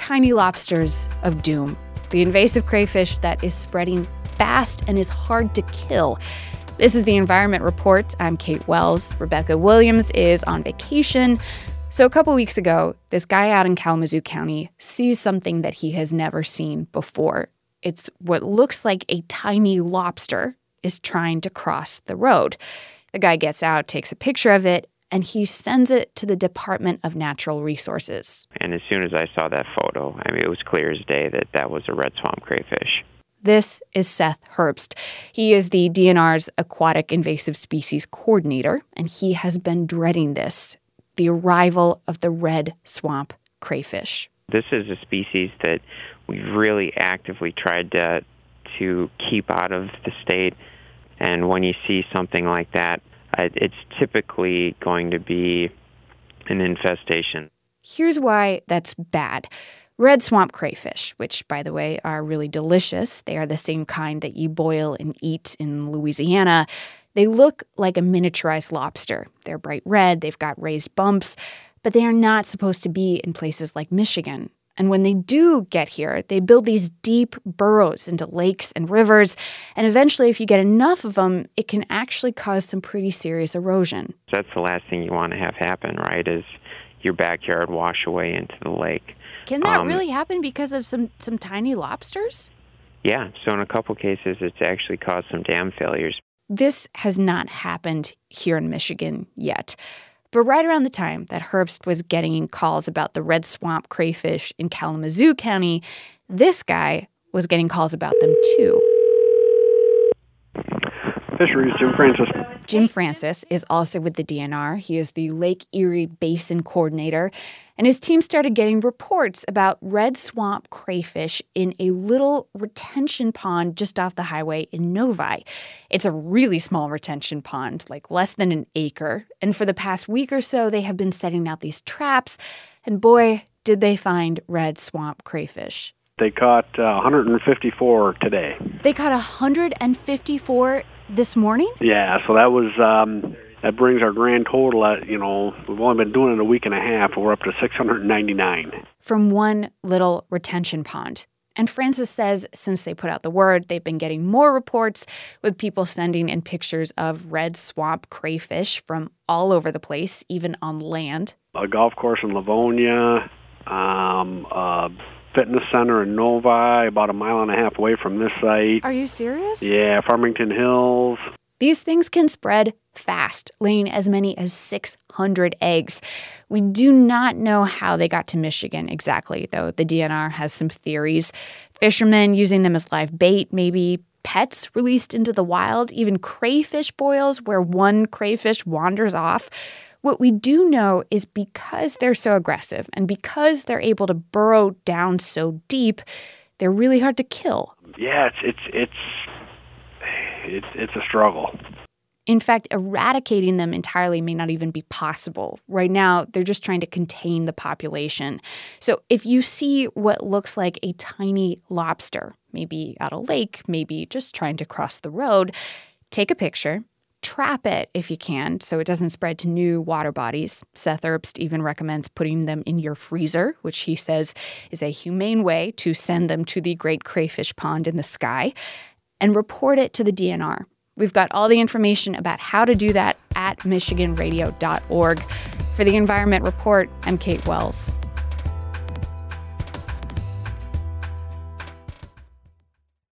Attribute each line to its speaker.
Speaker 1: tiny lobsters of doom, the invasive crayfish that is spreading fast and is hard to kill. This is the Environment Report. I'm Kate Wells. Rebecca Williams is on vacation. So a couple weeks ago, this guy out in Kalamazoo County sees something that he has never seen before. It's what looks like a tiny lobster is trying to cross the road. The guy gets out, takes a picture of it, and he sends it to the Department of Natural Resources.
Speaker 2: And as soon as I saw that photo, it was clear as day that that was a red swamp crayfish.
Speaker 1: This is Seth Herbst. He is the DNR's Aquatic Invasive Species Coordinator, and he has been dreading this, the arrival of the red swamp crayfish.
Speaker 2: This is a species that we've really actively tried to keep out of the state. And when you see something like that, it's typically going to be an infestation.
Speaker 1: Here's why that's bad. Red swamp crayfish, which, by the way, are really delicious. They are the same kind that you boil and eat in Louisiana. They look like a miniaturized lobster. They're bright red, they've got raised bumps, but they are not supposed to be in places like Michigan. And when they do get here, they build these deep burrows into lakes and rivers. And eventually, if you get enough of them, it can actually cause some pretty serious erosion.
Speaker 2: That's the last thing you want to have happen, right, is your backyard wash away into the lake.
Speaker 1: Can that really happen because of some tiny lobsters?
Speaker 2: Yeah. So in a couple cases, it's actually caused some dam failures.
Speaker 1: This has not happened here in Michigan yet. But right around the time that Herbst was getting calls about the red swamp crayfish in Kalamazoo County, this guy was getting calls about them too.
Speaker 3: Fisheries, Jim Francis.
Speaker 1: Jim Francis is also with the DNR. He is the Lake Erie Basin Coordinator. And his team started getting reports about red swamp crayfish in a little retention pond just off the highway in Novi. It's a really small retention pond, like less than an acre. And for the past week or so, they have been setting out these traps. And boy, did they find red swamp crayfish.
Speaker 3: They caught 154 today.
Speaker 1: They caught 154 this morning?
Speaker 3: Yeah, so that was that brings our grand total at, we've only been doing it a week and a half, we're up to 699.
Speaker 1: From one little retention pond. And Francis says since they put out the word, they've been getting more reports with people sending in pictures of red swamp crayfish from all over the place, even on land.
Speaker 3: A golf course in Livonia, a fitness center in Novi, about a mile and a half away from this site.
Speaker 1: Are you serious?
Speaker 3: Yeah, Farmington Hills.
Speaker 1: These things can spread fast, laying as many as 600 eggs. We do not know how they got to Michigan exactly, though the DNR has some theories. Fishermen using them as live bait, maybe pets released into the wild, even crayfish boils where one crayfish wanders off. What we do know is because they're so aggressive and because they're able to burrow down so deep, they're really hard to kill.
Speaker 3: Yeah, it's a struggle.
Speaker 1: In fact, eradicating them entirely may not even be possible. Right now, they're just trying to contain the population. So if you see what looks like a tiny lobster, maybe at a lake, maybe just trying to cross the road, take a picture, trap it if you can so it doesn't spread to new water bodies. Seth Herbst even recommends putting them in your freezer, which he says is a humane way to send them to the great crayfish pond in the sky, and report it to the DNR. We've got all the information about how to do that at michiganradio.org. For the Environment Report, I'm Kate Wells.